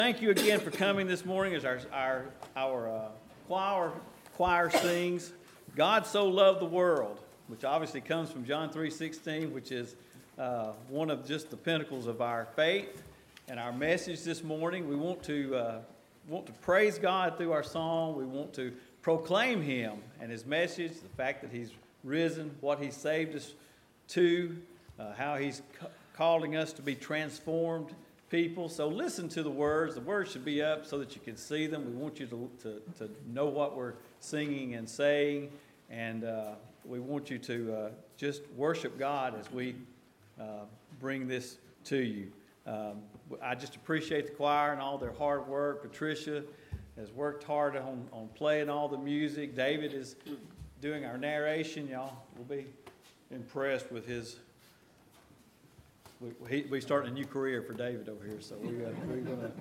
Thank you again for coming this morning as our choir sings, God so loved the world, which obviously comes from John 3:16, which is one of just the pinnacles of our faith and our message this morning. We want to praise God through our song. We want to proclaim Him and His message, the fact that He's risen, what He saved us to, how He's calling us to be transformed people. So listen to the words. The words should be up so that you can see them. We want you to know what we're singing and saying, and we want you to just worship God as we bring this to you. I just appreciate the choir and all their hard work. Patricia has worked hard on playing all the music. David is doing our narration. Y'all will be impressed with his. We starting a new career for David over here, so we're gonna.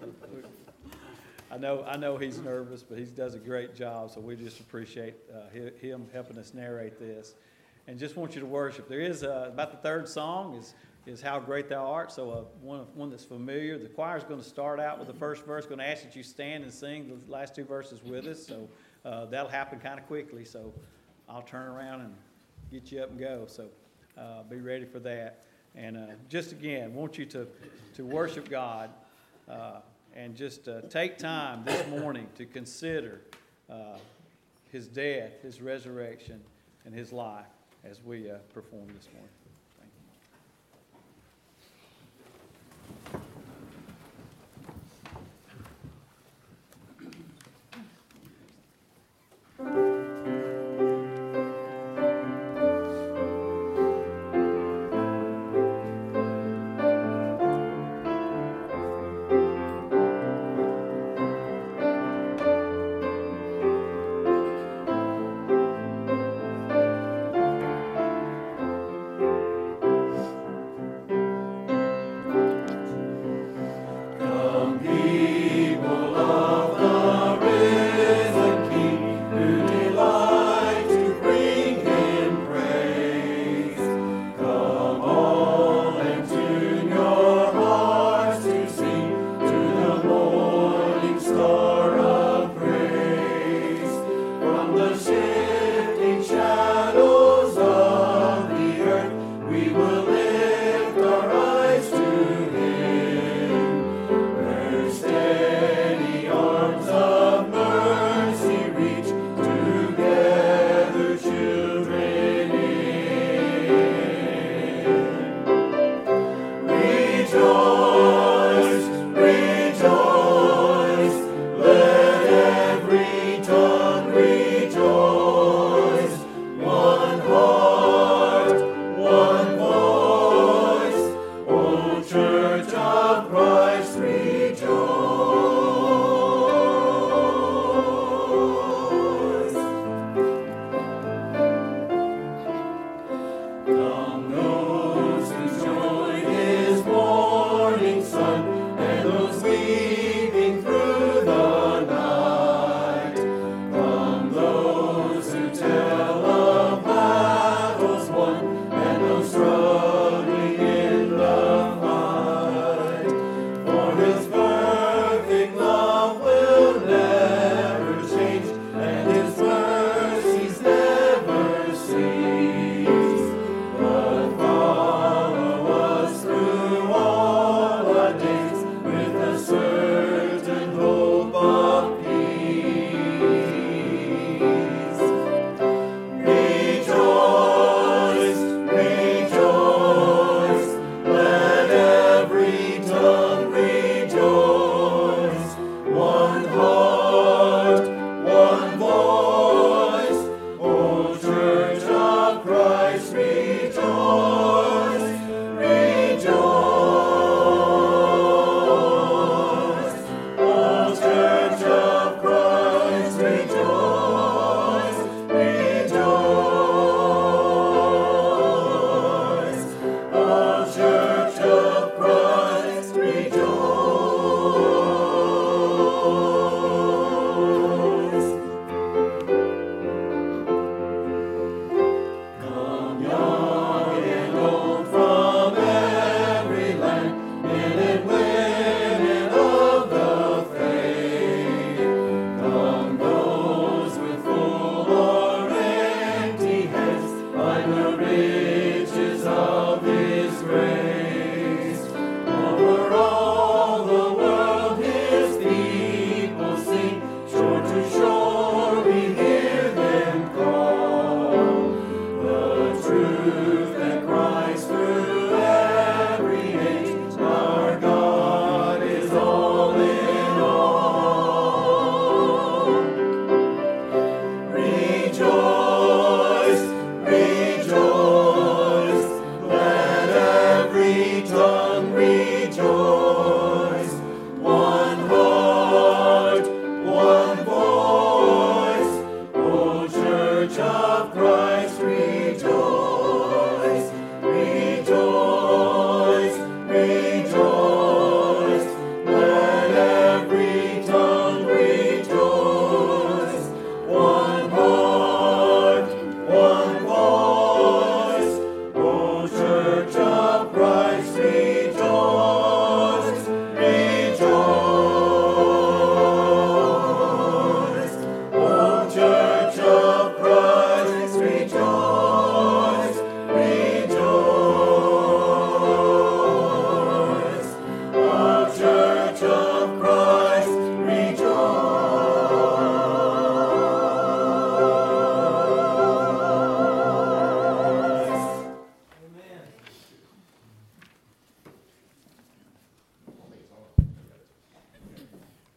I know he's nervous, but he does a great job. So we just appreciate him helping us narrate this, and just want you to worship. There is about the third song is How Great Thou Art. So one that's familiar. The choir is going to start out with the first verse. Going to ask that you stand and sing the last two verses with us. So that'll happen kind of quickly. So I'll turn around and get you up and go. So be ready for that. And just again, want you to worship God and just take time this morning to consider His death, His resurrection, and His life as we perform this morning. Thank you.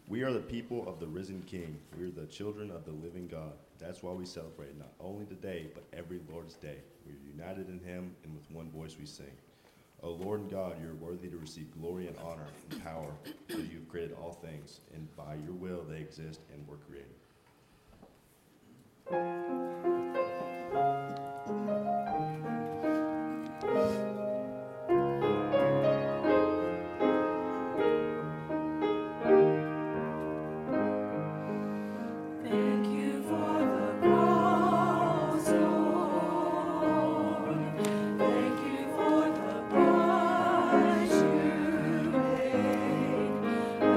We are the people of the risen King. We are the children of the living God. That's why we celebrate not only today, but every Lord's Day. We are united in him, and with one voice we sing. O Lord and God, you are worthy to receive glory and honor and power, for you have created all things, and by your will they exist and were created.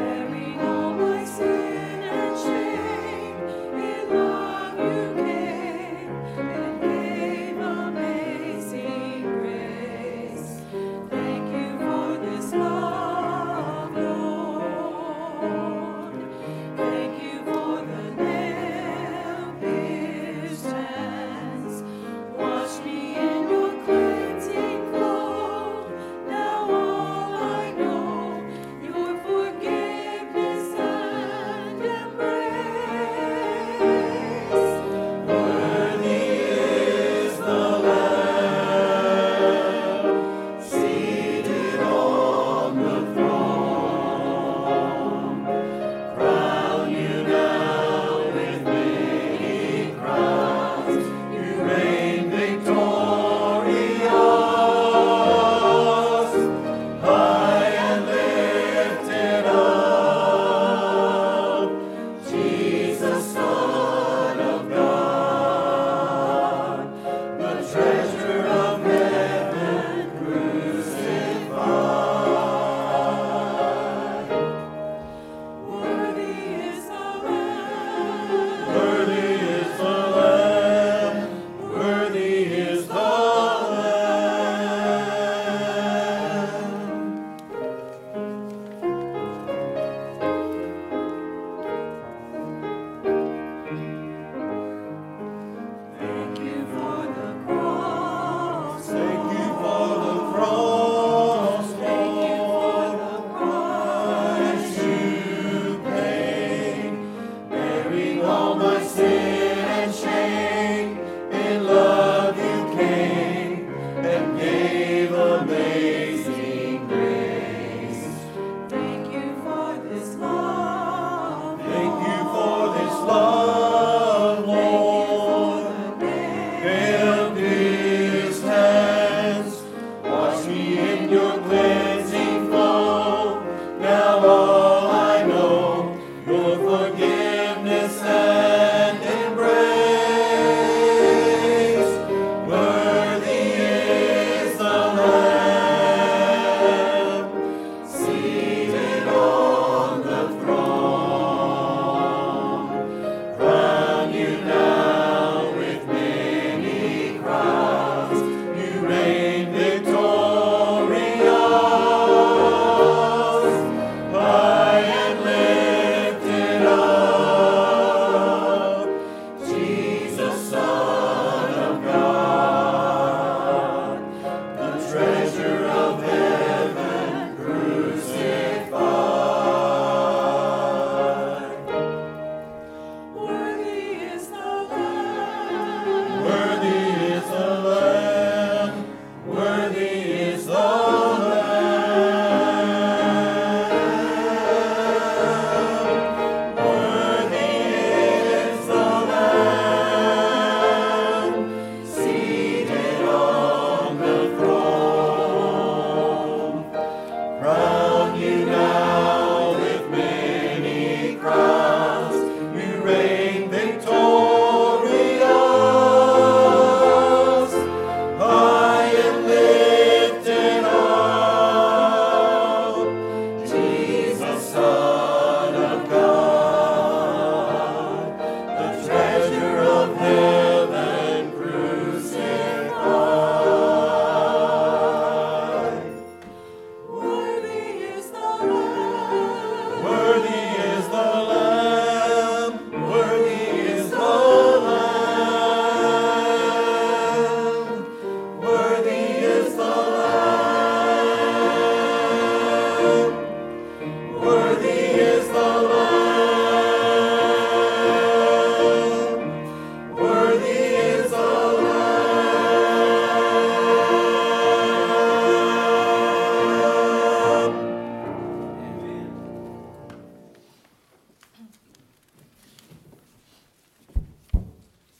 Bearing all my sin and shame, in love you came.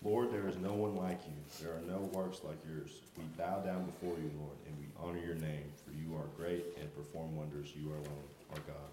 Lord, there is no one like you. There are no works like yours. We bow down before you, Lord, and we honor your name, for you are great and perform wonders. You are alone, our God.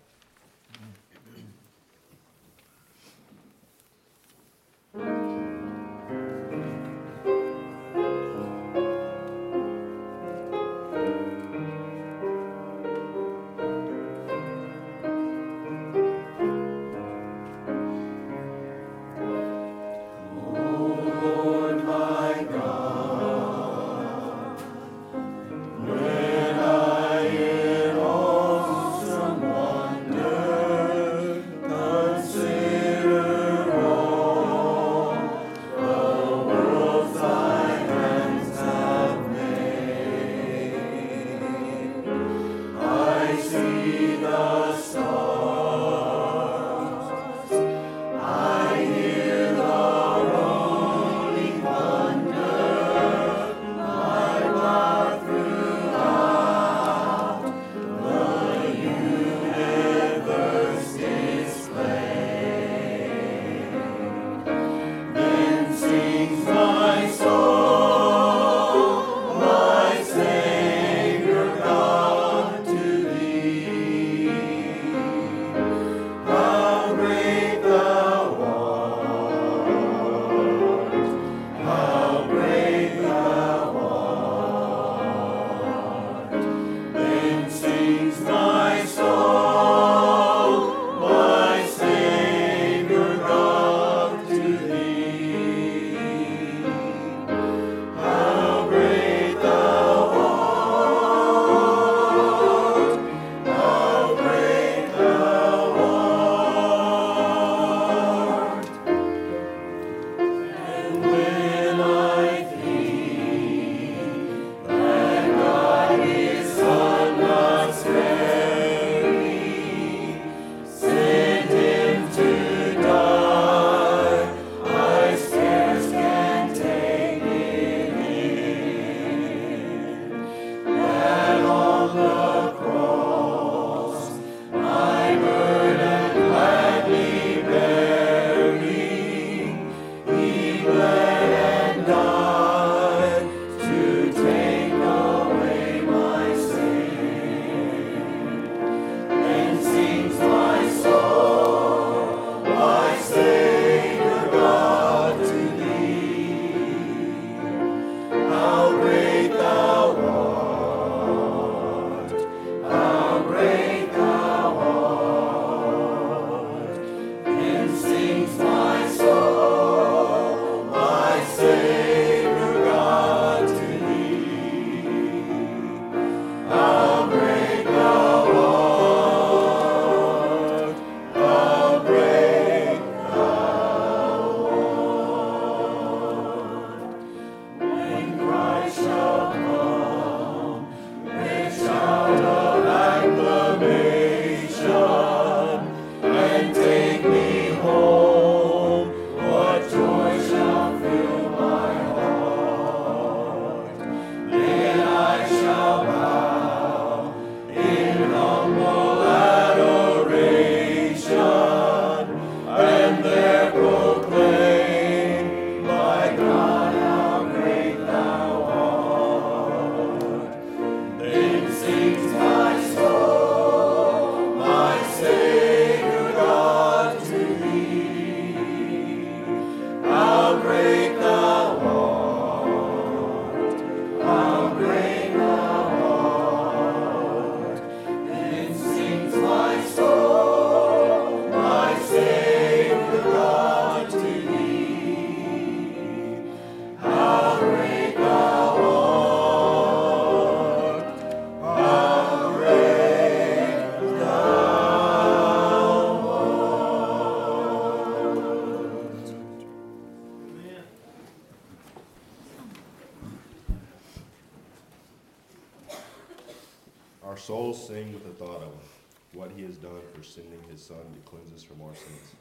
Our souls sing with the thought of what he has done for sending his Son to cleanse us from our sins.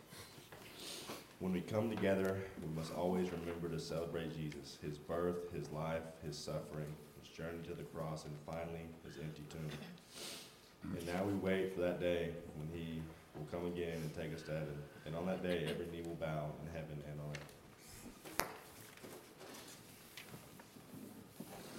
When we come together, we must always remember to celebrate Jesus, his birth, his life, his suffering, his journey to the cross, and finally, his empty tomb. And now we wait for that day when he will come again and take us to heaven. And on that day, every knee will bow in heaven and on earth.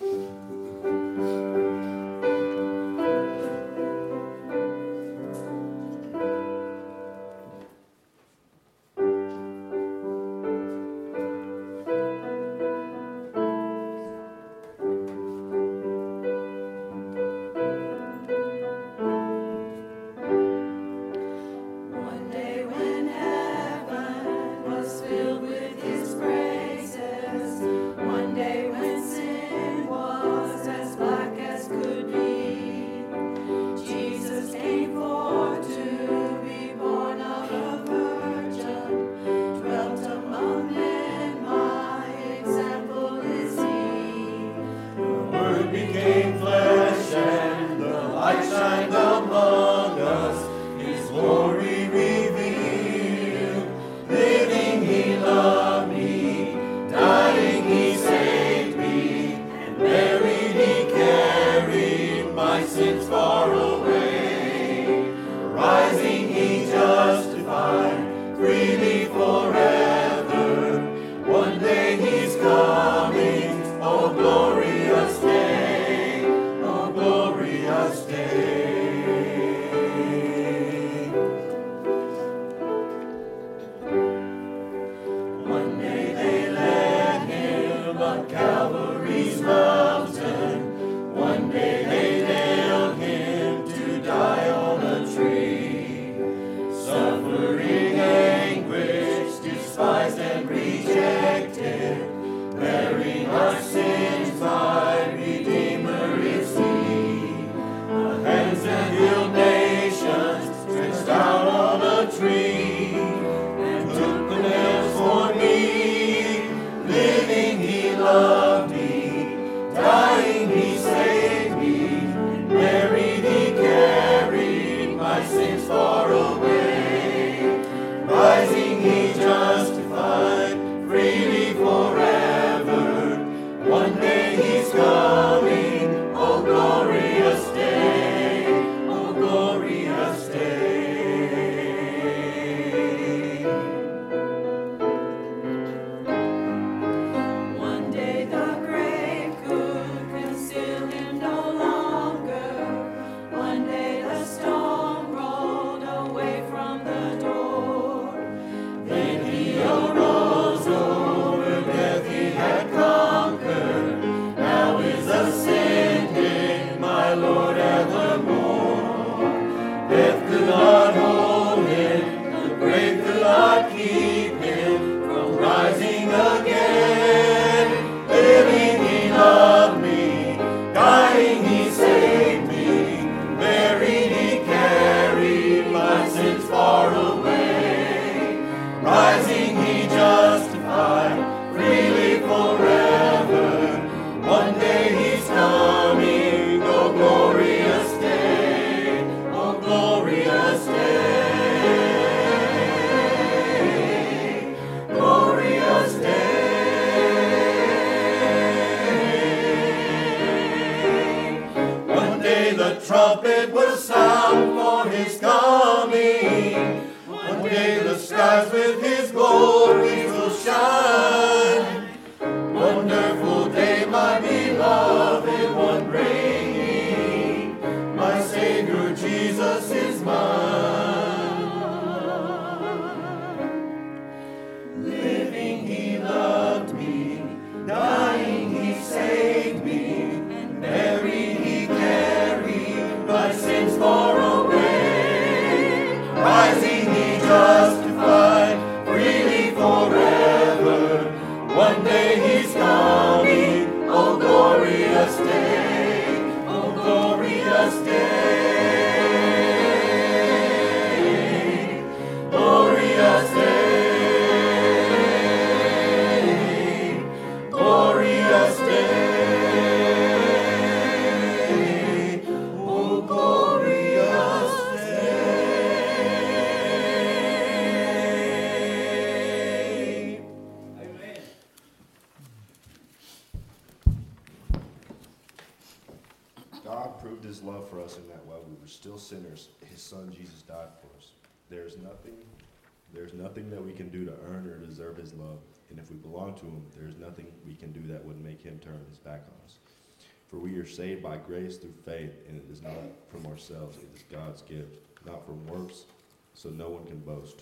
Sinners, his son Jesus died for us. There's nothing that we can do to earn or deserve his love. And if we belong to him, there's nothing we can do that would make him turn his back on us. For we are saved by grace through faith, and it is not from ourselves, it is God's gift, not from works, so no one can boast.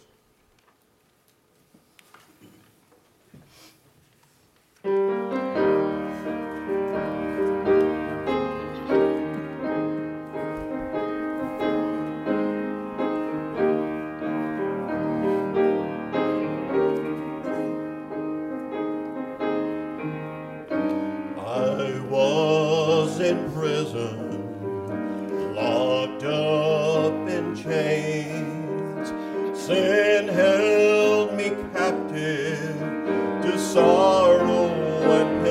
I was in prison, locked up in chains. Sin held me captive to sorrow and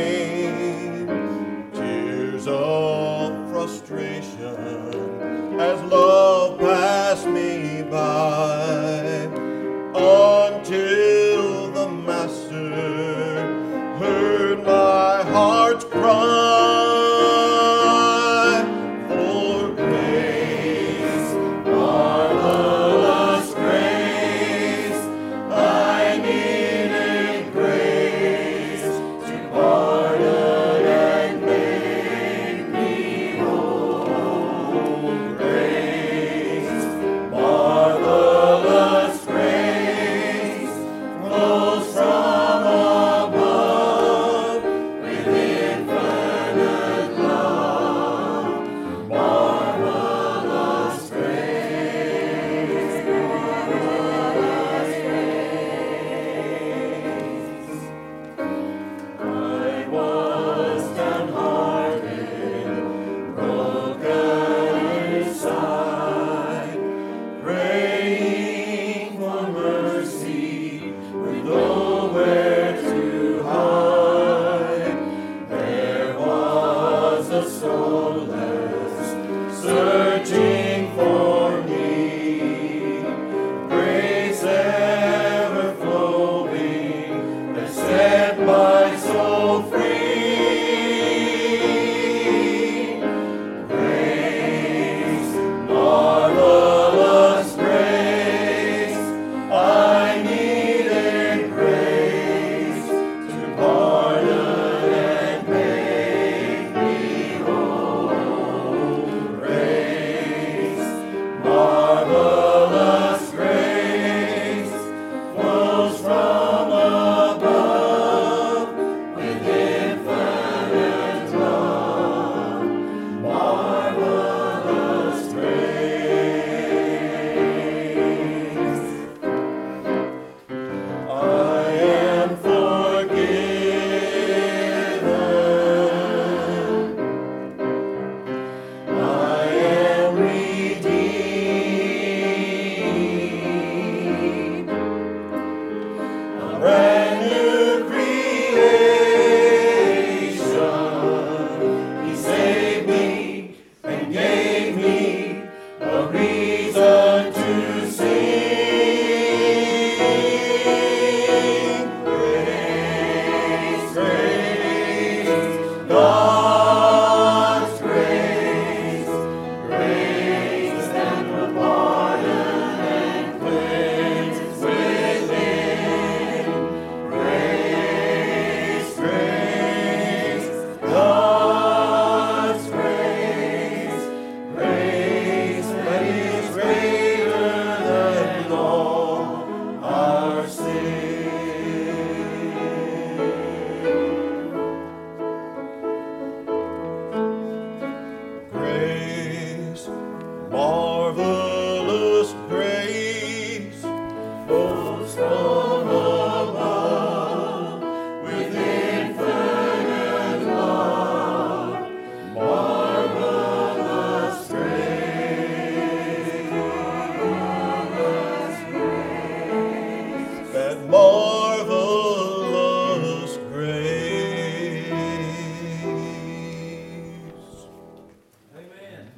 pain. Tears of frustration as love passed me by, until the Master heard my heart's cry for grace, marvelous grace. I needed grace to pardon and make me whole. Grace, marvelous grace, flows from above with infinite love. Marvelous grace, marvelous grace. I was downhearted, broken inside, praying for mercy with nowhere to hide. There was a soulless searching for me, grace ever flowing that set my soul free. Grace, marvelous grace. I needed grace to pardon and make me whole. Grace, marvelous grace, flows from above with infinite love. Marvelous grace. I am forgiven. I am redeemed. A brand new creation. He saved me and gave me a reason to sing. Grace, grace, God's grace, grace that will pardon and cleanse within. Grace, grace, God's grace, grace that is greater than all our sin. Grace, marvelous grace, flows from above with infinite love. Marvelous grace, marvelous grace, that marvelous grace. Amen.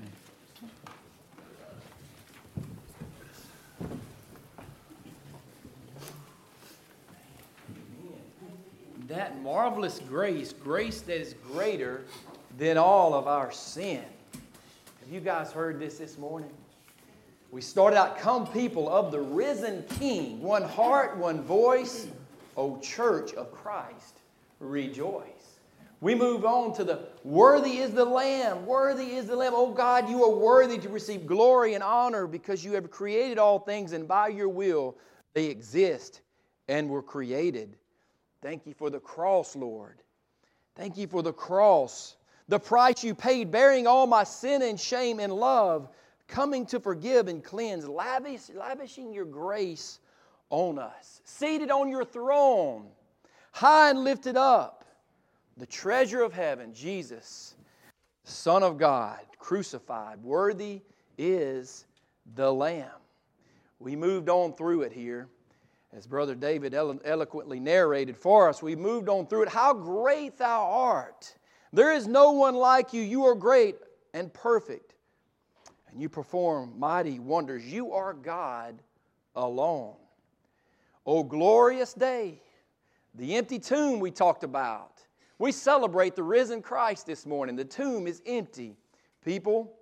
That marvelous grace, grace that is greater than all of our sin. Have you guys heard this morning? We started out, come people of the risen King, one heart, one voice, O church of Christ, rejoice. We move on to the worthy is the Lamb. Worthy is the Lamb. Oh God, you are worthy to receive glory and honor because you have created all things, and by your will they exist and were created. Thank you for the cross, Lord. Thank you for the cross. The price you paid, bearing all my sin and shame and love, coming to forgive and cleanse, lavishing your grace on us. Seated on your throne, high and lifted up, the treasure of heaven, Jesus, Son of God, crucified. Worthy is the Lamb. We moved on through it here. As Brother David eloquently narrated for us, we moved on through it. How great thou art! There is no one like you. You are great and perfect, and you perform mighty wonders. You are God alone. O glorious day, the empty tomb we talked about. We celebrate the risen Christ this morning. The tomb is empty. People,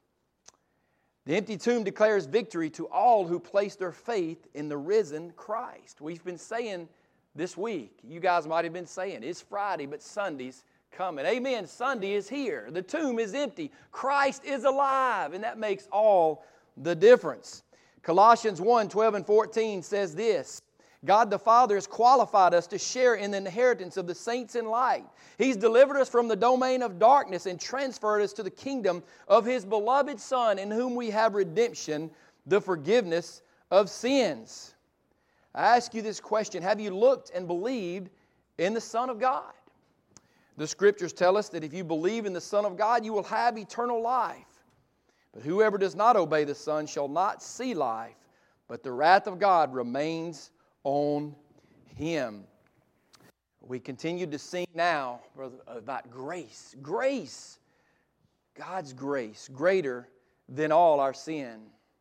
the empty tomb declares victory to all who place their faith in the risen Christ. We've been saying this week, you guys might have been saying, it's Friday, but Sunday's coming. Amen. Sunday is here. The tomb is empty. Christ is alive, and that makes all the difference. Colossians 1:12 and 14 says this, God the Father has qualified us to share in the inheritance of the saints in light. He's delivered us from the domain of darkness and transferred us to the kingdom of His beloved Son, in whom we have redemption, the forgiveness of sins. I ask you this question, have you looked and believed in the Son of God? The Scriptures tell us that if you believe in the Son of God, you will have eternal life. But whoever does not obey the Son shall not see life, but the wrath of God remains on him. We continue to sing now, brother, about grace. Grace. God's grace, greater than all our sin.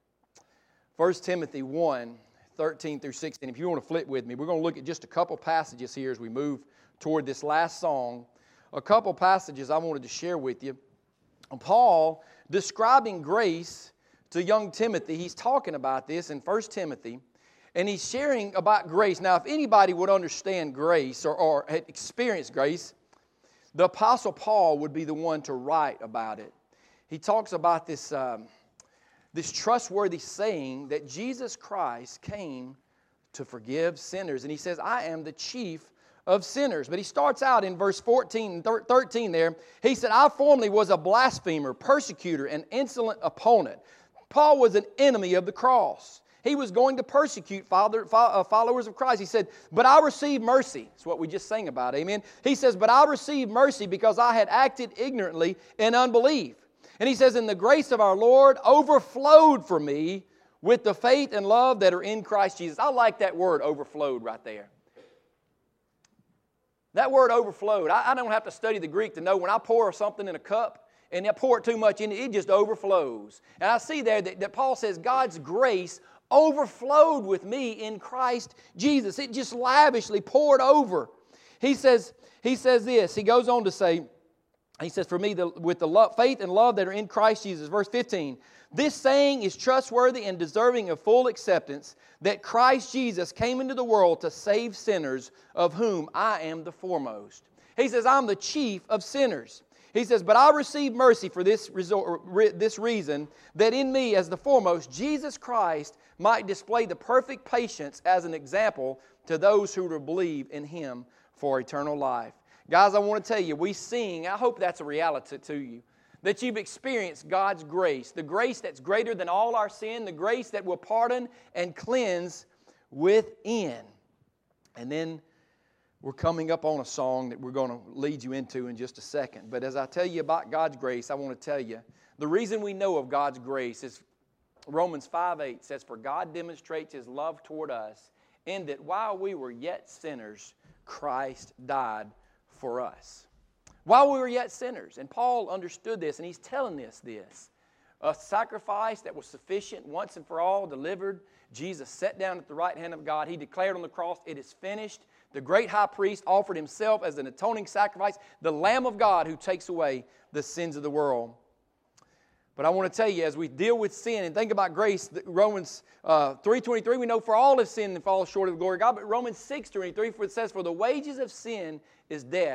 1 Timothy 1, 13 through 16. If you want to flip with me, we're going to look at just a couple passages here as we move toward this last song. A couple passages I wanted to share with you. Paul, describing grace to young Timothy, he's talking about this in 1 Timothy. And he's sharing about grace. Now, if anybody would understand grace or had experienced grace, the Apostle Paul would be the one to write about it. He talks about this trustworthy saying that Jesus Christ came to forgive sinners. And he says, I am the chief of sinners. But he starts out in verse 14 and 13 there. He said, I formerly was a blasphemer, persecutor, and insolent opponent. Paul was an enemy of the cross. He was going to persecute followers of Christ. He said, but I received mercy. That's what we just sang about, amen? He says, but I received mercy because I had acted ignorantly in unbelief. And he says, and the grace of our Lord overflowed for me with the faith and love that are in Christ Jesus. I like that word, overflowed, right there. That word overflowed. I don't have to study the Greek to know when I pour something in a cup and I pour it too much in it, it just overflows. And I see there that Paul says God's grace overflowed with me in Christ Jesus. It just lavishly poured over. He says this. He goes on to say, he says, for me, with the faith and love that are in Christ Jesus. Verse 15, this saying is trustworthy and deserving of full acceptance, that Christ Jesus came into the world to save sinners, of whom I am the foremost. He says, I'm the chief of sinners. He says, but I received mercy for this reason, that in me as the foremost, Jesus Christ might display the perfect patience as an example to those who will believe in Him for eternal life. Guys, I want to tell you, we sing, I hope that's a reality to you, that you've experienced God's grace, the grace that's greater than all our sin, the grace that will pardon and cleanse within. And then we're coming up on a song that we're going to lead you into in just a second. But as I tell you about God's grace, I want to tell you, the reason we know of God's grace is Romans 5:8 says, for God demonstrates His love toward us, in that while we were yet sinners, Christ died for us. While we were yet sinners. And Paul understood this, and he's telling us this. A sacrifice that was sufficient once and for all, delivered. Jesus sat down at the right hand of God. He declared on the cross, it is finished. The great high priest offered himself as an atoning sacrifice, the Lamb of God who takes away the sins of the world. But I want to tell you, as we deal with sin and think about grace, Romans 3:23, we know for all have sinned and fall short of the glory of God. But Romans 6:23 says, for the wages of sin is death,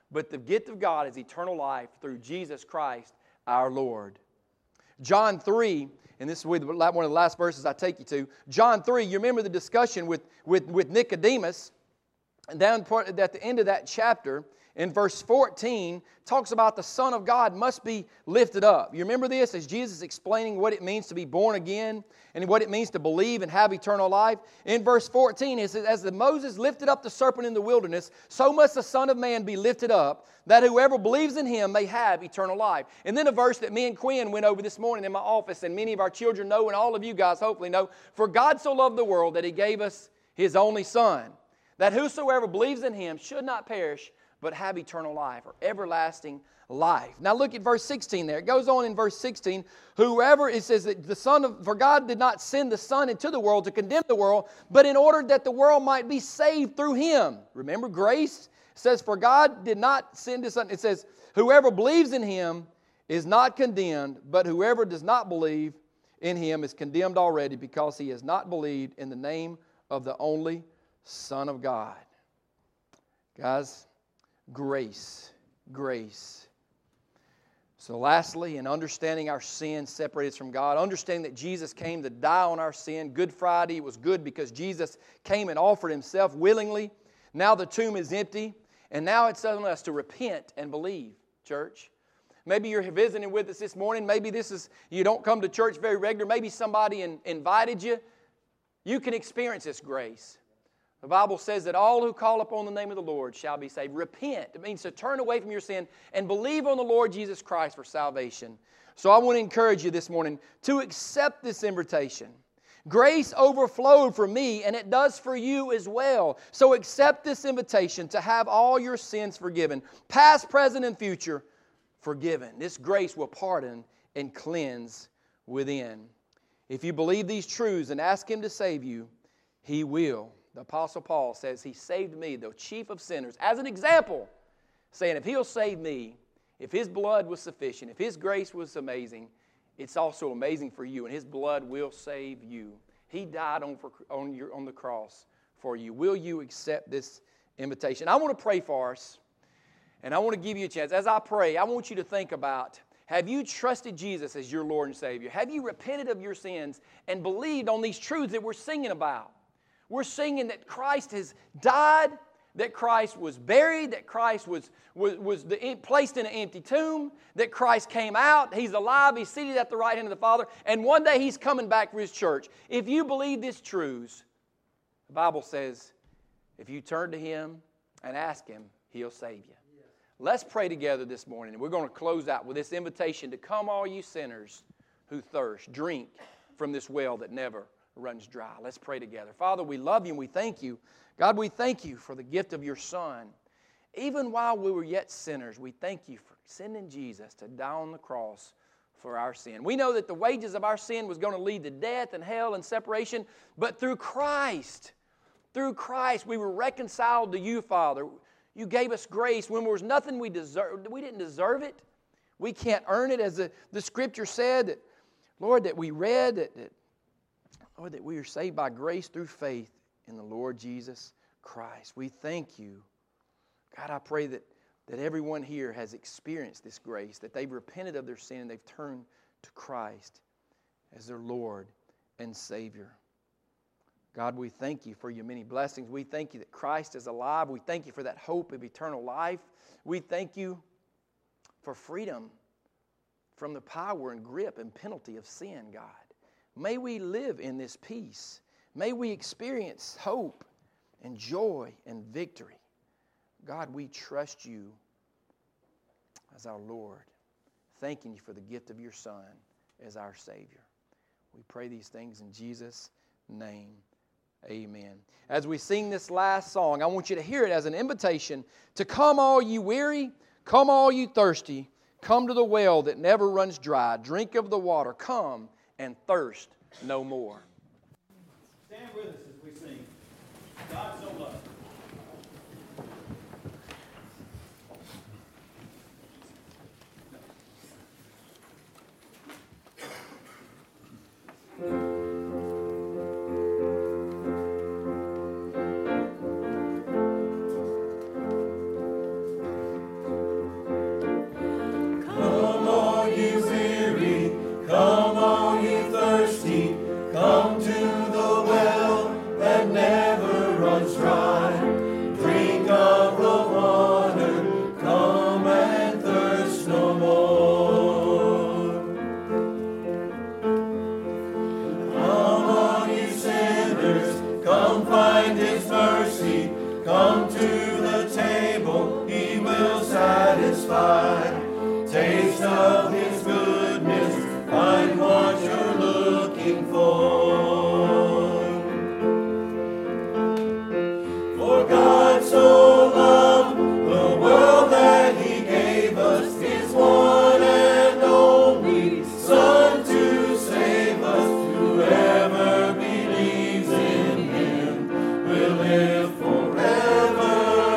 but the gift of God is eternal life through Jesus Christ our Lord. John 3, and this is one of the last verses I take you to. John 3, you remember the discussion with Nicodemus. And down at the end of that chapter, in verse 14, talks about the Son of God must be lifted up. You remember this as Jesus explaining what it means to be born again and what it means to believe and have eternal life? In verse 14, it says, as Moses lifted up the serpent in the wilderness, so must the Son of Man be lifted up, that whoever believes in Him may have eternal life. And then a verse that me and Quinn went over this morning in my office, and many of our children know, and all of you guys hopefully know, for God so loved the world that He gave us His only Son, that whosoever believes in Him should not perish, but have eternal life or everlasting life. Now look at verse 16 there. It goes on in verse 16. It says that for God did not send the Son into the world to condemn the world, but in order that the world might be saved through Him. Remember grace? It says, for God did not send His Son. It says, whoever believes in Him is not condemned, but whoever does not believe in Him is condemned already, because he has not believed in the name of the only Son of God. Guys, grace. So lastly, in understanding our sin separates us from God, understanding that Jesus came to die on our sin. Good Friday was good because Jesus came and offered Himself willingly. Now the tomb is empty, and now it's on us to repent and believe, church. Maybe you're visiting with us this morning. Maybe you don't come to church very regular. Maybe somebody invited you. You can experience this grace. The Bible says that all who call upon the name of the Lord shall be saved. Repent. It means to turn away from your sin and believe on the Lord Jesus Christ for salvation. So I want to encourage you this morning to accept this invitation. Grace overflowed for me, and it does for you as well. So accept this invitation to have all your sins forgiven, past, present, and future forgiven. This grace will pardon and cleanse within. If you believe these truths and ask Him to save you, He will. The Apostle Paul says, He saved me, the chief of sinners, as an example, saying if He'll save me, if His blood was sufficient, if His grace was amazing, it's also amazing for you, and His blood will save you. He died on the cross for you. Will you accept this invitation? I want to pray for us, and I want to give you a chance. As I pray, I want you to think about, have you trusted Jesus as your Lord and Savior? Have you repented of your sins and believed on these truths that we're singing about? We're singing that Christ has died, that Christ was buried, that Christ was placed in an empty tomb, that Christ came out, He's alive, He's seated at the right hand of the Father, and one day He's coming back for His church. If you believe these truths, the Bible says, if you turn to Him and ask Him, He'll save you. Yes. Let's pray together this morning, and we're going to close out with this invitation to come, all you sinners who thirst, drink from this well that never runs dry. Let's pray together. Father, we love You and we thank You. God, we thank You for the gift of Your Son. Even while we were yet sinners, we thank You for sending Jesus to die on the cross for our sin. We know that the wages of our sin was going to lead to death and hell and separation, but through Christ, we were reconciled to You, Father. You gave us grace when there was nothing we deserved. We didn't deserve it. We can't earn it, as the Scripture said, that, Lord, that we read, Lord, that we are saved by grace through faith in the Lord Jesus Christ. We thank You. God, I pray that everyone here has experienced this grace, that they've repented of their sin and they've turned to Christ as their Lord and Savior. God, we thank You for Your many blessings. We thank You that Christ is alive. We thank You for that hope of eternal life. We thank You for freedom from the power and grip and penalty of sin, God. May we live in this peace. May we experience hope and joy and victory. God, we trust You as our Lord, thanking You for the gift of Your Son as our Savior. We pray these things in Jesus' name. Amen. As we sing this last song, I want you to hear it as an invitation to come all you weary, come all you thirsty, come to the well that never runs dry, drink of the water, come and thirst no more. Stand with us as we sing, God so loved. will live forever.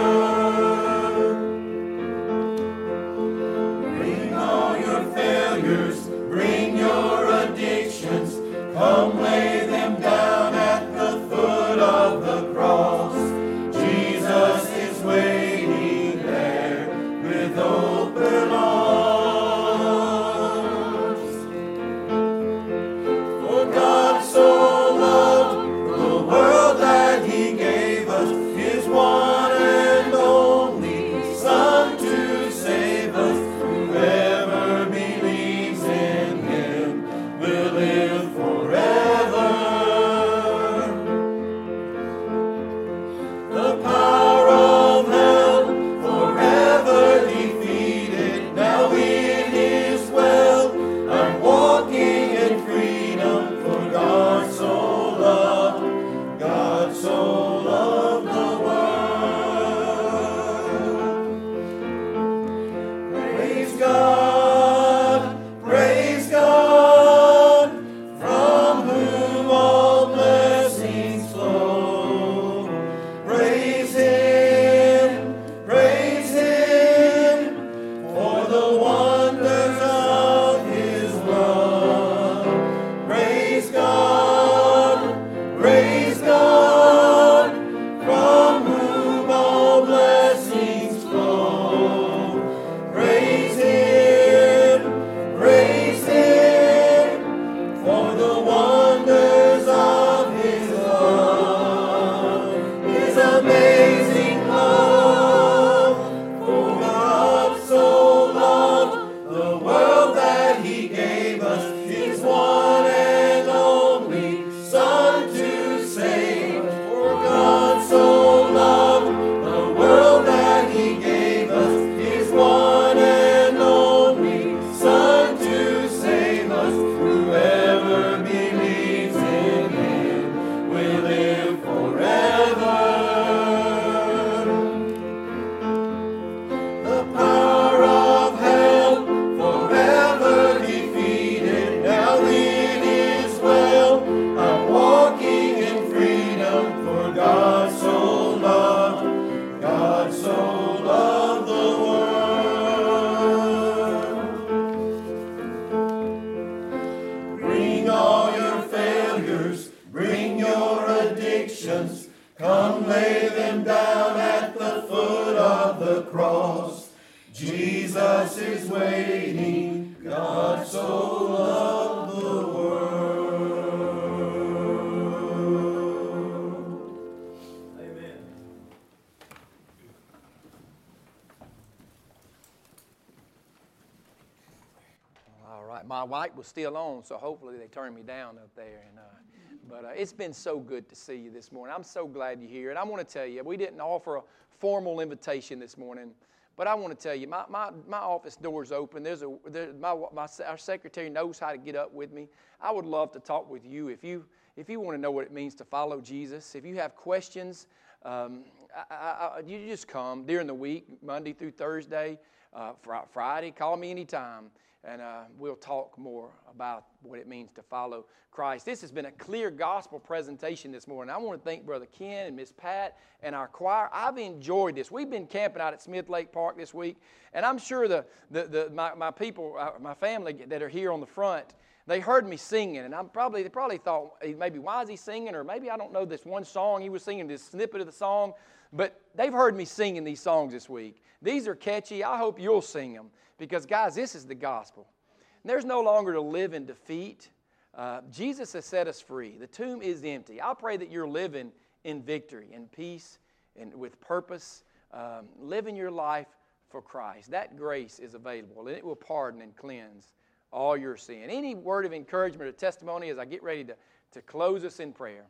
Bring all your failures, bring your addictions, come lay them down at the foot of the cross. Jesus is waiting there with open arms. For God so loved the world that He gave us His one and only Son to save us. Whoever believes in Him will live forever. The power of hell forever defeated. Now it is well. I'm walking in freedom, for God so loved the world. Praise God, from whom all blessings flow. Praise Him, for the wonders of His love. Praise God, from whom all blessings flow. Praise Him, for the wonders of His love. His amazing love. For God so loved the world that He gave us His one and only Son to save us. For God so loved the world that He gave us His one and only Son to save us. Whoever believes in Him will live forever. The power of hell forever defeated. Now it is well. I'm walking in freedom, for God so loved the world. Bring all your failures, bring your addictions, come lay them down at the foot of the cross. Jesus is waiting, God so loved the world. Amen. All right, my light was still on, so hopefully they turned me down up there. But it's been so good to see you this morning. I'm so glad you're here. And I want to tell you, we didn't offer a formal invitation this morning, but I want to tell you, my office door is open. Our secretary knows how to get up with me. I would love to talk with you if you want to know what it means to follow Jesus. If you have questions, you just come during the week, Monday through Thursday, Friday. Call me anytime. And we'll talk more about what it means to follow Christ. This has been a clear gospel presentation this morning. I want to thank Brother Ken and Miss Pat and our choir. I've enjoyed this. We've been camping out at Smith Lake Park this week, and I'm sure my people, my family that are here on the front, they heard me singing, and they probably thought, maybe why is he singing, or maybe I don't know this one song he was singing, this snippet of the song, but they've heard me singing these songs this week. These are catchy. I hope you'll sing them. Because, guys, this is the gospel. There's no longer to live in defeat. Jesus has set us free. The tomb is empty. I pray that you're living in victory, in peace, and with purpose, living your life for Christ. That grace is available, and it will pardon and cleanse all your sin. Any word of encouragement or testimony as I get ready to close us in prayer?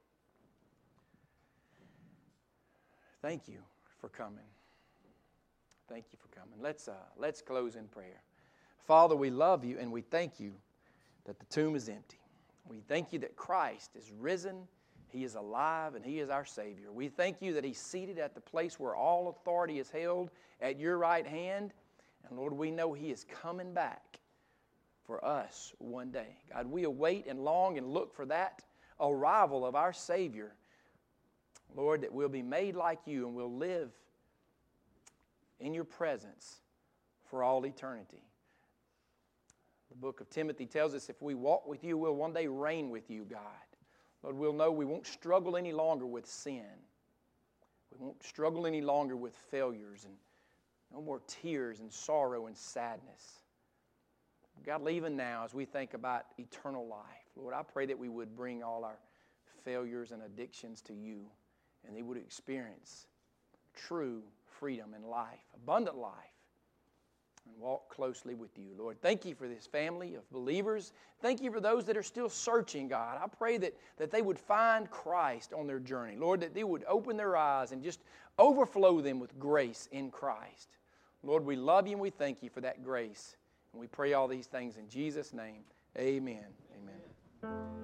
Thank you for coming. Thank you for coming. Let's close in prayer. Father, we love you and we thank you that the tomb is empty. We thank you that Christ is risen, He is alive, and He is our Savior. We thank you that He's seated at the place where all authority is held at your right hand. And Lord, we know He is coming back for us one day. God, we await and long and look for that arrival of our Savior Lord, that we'll be made like you and we'll live in your presence for all eternity. The book of Timothy tells us if we walk with you, we'll one day reign with you, God. Lord, we'll know we won't struggle any longer with sin. We won't struggle any longer with failures and no more tears and sorrow and sadness. God, even now as we think about eternal life, Lord, I pray that we would bring all our failures and addictions to you and they would experience true freedom and life, abundant life, and walk closely with you, Lord. Thank you for this family of believers. Thank you for those that are still searching, God. I pray that they would find Christ on their journey. Lord, that they would open their eyes and just overflow them with grace in Christ. Lord, we love you and we thank you for that grace. And we pray all these things in Jesus' name. Amen. Amen.